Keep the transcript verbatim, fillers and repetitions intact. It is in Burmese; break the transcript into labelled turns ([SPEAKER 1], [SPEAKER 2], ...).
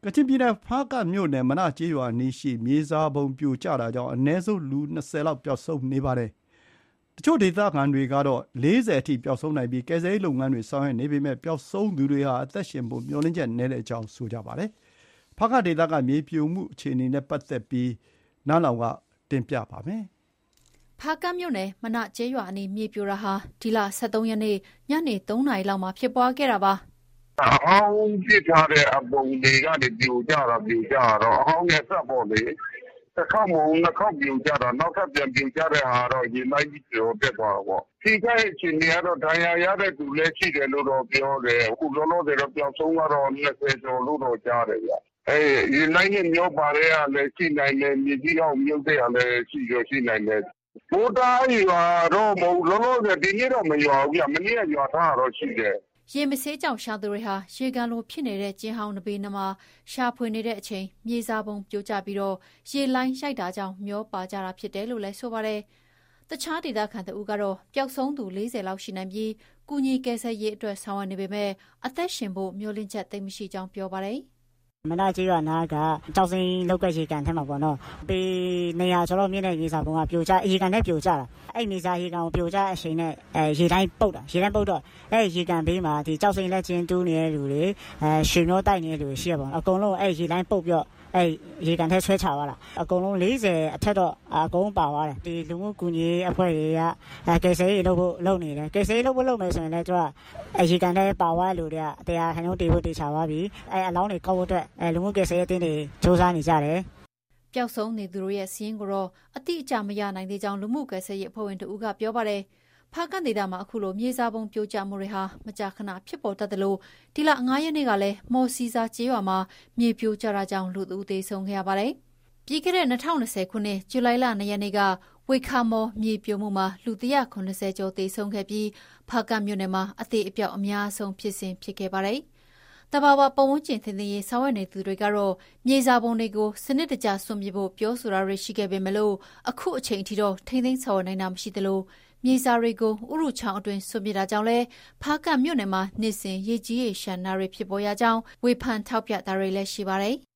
[SPEAKER 1] ကချင်ပြည်နယ်ဖားကန့်မြို့နယ်မနကျေးရွာနီးရှိမြေစာပုံပြိုကျတာကြောင့်အနည်းဆုံးလူ၂၀လောက်ပျောက်ဆုံးနေပါတယ်။တချို့ဒေသခံတွေကတော့၄၀အထိပျောက်ဆုံးနိုင်ပြီးကယ်ဆယ်ရေးလုပ်ငန်းတွေဆောင်ရွက်နေပေမဲ့ပျောက်ဆုံးသူတွေဟာအသက်ရှင်ဖို့မျှော်လင့်ချက်နည်းတဲ့အကြောင်းဆိုကြပါတယ်။ဖားကန့်ဒေသကမြေပြိုမှုအခြေအနေနဲ့ပတ်သက်ပြီးနန်းလောင်ဝ်ကတင်ပြပါမယ်
[SPEAKER 2] ။ဖားကန့်မြို့နယ်မနကျေးရွာအနီးမြေပြိုတာဟာဒီလ၁၃ရက်နေ့ညနေ၃နာရီလောက်မှာဖြစ်ပွားခဲ့တာပါ
[SPEAKER 3] ။အဟောင်းပစ်ထားတဲ့အပုံတွေကနေပြိုကျတာပြိုကျတော့အဟောင်းနဲ့ဆက်ပေါ့လေ။တစ်ခေါက်မဟုတ်နှစ်ခေါက်ပြိုကျတော့နောက်ထပ်ပြန်ပြိုကျတဲ့ဟာတော့ရေလိုက်ပြီးပြိုတက်သွားတော့ပေါ့။ထိခိုက်အခြေအနေကတော့ဒဏ်ရာရတဲ့သူလည်းရှိတယ်လို့တော့ပြောတယ်။အခုလောလောဆယ်တော့ပျောက်ဆုံးကတော့၂၀ကျော်လို့တော့ကြားတယ်ဗျ။အဲရေလိုက်နဲ့မျောပါတဲ့ကလည်းရှိနိုင်တယ်မြေကြီးအောင်မြုပ်တဲ့ကလည်းရှိရရှိနိုင်တယ်။ဘိုးသားရွာတော့မဟုတ်လောလောဆယ်ဒီနေ့တော့မရွာဘူးဗျ။မနေ့ကရွာထားတော့ရှိတယ်
[SPEAKER 2] ။ရေမဆေးကြောင့်ရှာသူတွေဟာရေကန်လိုဖြစ်နေတဲ့ကျင်းဟောင်းနဘေးနမှာရှာဖွေနေတဲ့အချိန်မြေစာပုံပြိုကျပြီးတော့ရေလိုင်းရိုက်တာကြောင့်မျောပါကြတာဖြစ်တယ်လို့လည်းဆိုပါတယ်။တခြားဒေသခံတို့ကတော့ပျောက်ဆုံးသူ၄၀လောက်ရှိနိုင်ပြီးကုညီကယ်ဆယ်ရေးအတွက်ဆောင်ရွက်နေပေမဲ့အသက်ရှင်ဖို့မျှော်လင့်ချက်သိမ်းမရှိကြောင်းပြောပါတယ်။
[SPEAKER 4] မနကျေးရွာနာကကြောက်စင်းလောက်ကရေကန်ထဲမှာပေါ့နော်ပေနေရာဆိုတော့မြင့်တဲ့ရေစာပုံကပြိုကျရေကန်နဲ့ပြိုကျတာအဲ့မြေစာရေကန်ကိုပြိုကျအချိန်နဲ့အဲရေတိုင်းပုတ်တာရေတိုင်းပုတ်တော့အဲ့ရေကန်ဘေးမှာဒီကြောက်စင်းလက်ချင်းတူးနေတဲ့လူတွေအဲရွှေမျိုးတိုက်နေတဲ့လူတွေရှိရပါတော့အကုန်လုံးအဲ့ရေတိုင်းပုတ်ပြော့အဲ့ရေကန်ထဲဆွဲချသွားတာအကုန်လုံး၄၀အထက်တော့အကုန်ပါသွားတယ်ဒီလူမှုကူညီအဖွဲ့တွေကအဲကယ်ဆယ်ရေးလုပ်ဖို့လုပ်နေတယ်ကယ်ဆယ်ရေးလုပ်ဖို့လုပ်မယ်ဆိုရင်လည်းသူကအရေကန်ထဲပါသွားလူတွေကတရားခံလုံးတေဖို့တေချသွားပြီအဲအလောင်းတွေကောက်ဖို့အတွက်အဲလူမှုကယ်ဆယ်ရေးအသင်းတွေစ조사နေကြတယ်
[SPEAKER 2] ပျောက်ဆုံးနေသူတို့ရဲ့စီးရင်ကိုတော့အတိအကျမရနိုင်သေးကြောင်းလူမှုကယ်ဆယ်ရေးအဖွဲ့ဝင်တို့ကပြောပါတယ်ဖားကန့်ဒေသမှာအခုလိုမြေစာပုံပြိုကျမှုတွေဟာမကြာခဏဖြစ်ပေါ်တတ်တယ်လို့ဒီလ၅ရက်နေ့ကလည်းမော်စီစာကျေးရွာမှာမြေပြိုကျတာကြောင့်လူသူသေဆုံးခဲ့ရပါတယ်။ပြီးခဲ့တဲ့၂၀၂၀ခုနှစ်ဇူလိုင်လ၂ရက်နေ့ကဝေခါမော်မြေပြိုမှုမှာလူ၁၇၀ကျော်သေဆုံးခဲ့ပြီးဖားကန့်မြို့နယ်မှာအသေးအပြောက်အများဆုံးဖြစ်စဉ်ဖြစ်ခဲ့ပါတယ်။တဘာဝပတ်ဝန်းကျင်ထိန်းသိမ်းရေးဆောင်ရွက်နေသူတွေကတော့မြေစာပုံတွေကိုစနစ်တကျဆွန့်ပစ်ဖို့ပြောဆိုတာတွေရှိခဲ့ပေမဲ့လို့အခုအချိန်အထိတော့ထိန်းသိမ်းဆောင်ရွက်နိုင်တာမရှိသလိုမြေစာတွေကိုဥရုချောင်းအတွင်းဆွန့်ပစ်တာကြောင့်လဲဖားကန့်မြို့နယ်မှာနေ့စဉ်ရေကြီးရေရှမ်းနာတွေဖြစ်ပေါ်ရကြောင်းဝေဖန်ထောက်ပြတာတွေလည်းရှိပါတယ်